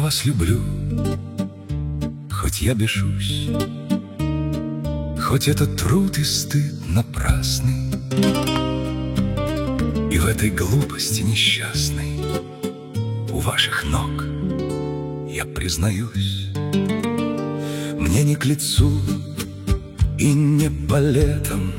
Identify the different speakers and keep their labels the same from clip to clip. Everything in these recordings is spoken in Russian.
Speaker 1: вас люблю, хоть я бешусь, хоть это труд и стыд напрасный, и в этой глупости несчастной у ваших ног я признаюсь. Мне не к лицу и не по летам,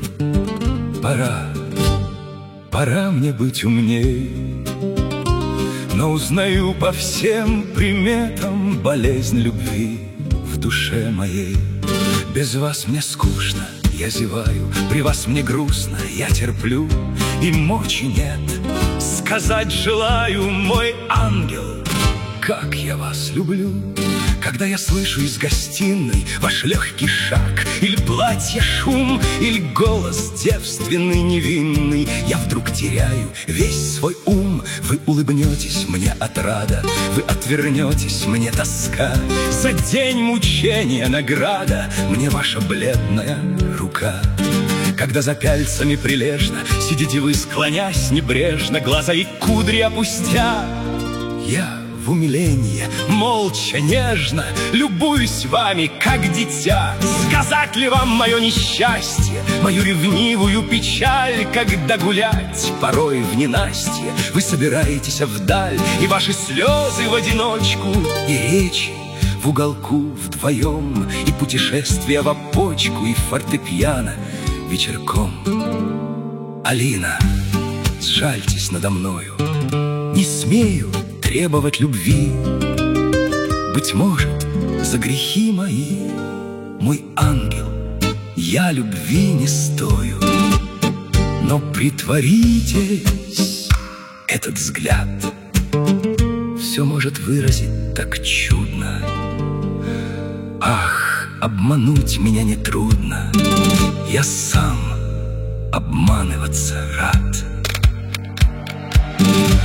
Speaker 1: пора мне быть умней, но узнаю по всем приметам болезнь любви в душе моей. Без вас мне скучно, я зеваю, при вас мне грустно, я терплю, и мочи нет сказать желаю, мой ангел, как я вас люблю. Когда я слышу из гостиной ваш легкий шаг, или платье шум, или голос девственный, невинный, я вдруг теряю весь свой ум. Вы улыбнетесь мне отрада, вы отвернетесь мне тоска. За день мучения награда мне ваша бледная рука. Когда за пяльцами прилежно сидите вы, склонясь небрежно, глаза и кудри опустя, я в умилении, молча, нежно любуюсь вами, как дитя. Сказать ли вам мое несчастье, мою ревнивую печаль, когда гулять порой в ненастье вы собираетесь вдаль, и ваши слезы в одиночку, и речи в уголку вдвоем, и путешествия в опочку, и фортепиано вечерком. Алина, сжальтесь надо мною, не смею требовать любви. Быть может, за грехи мои, мой ангел, я любви не стою. Но притворитесь, этот взгляд все может выразить так чудно. Ах, обмануть меня нетрудно, я сам обманываться рад.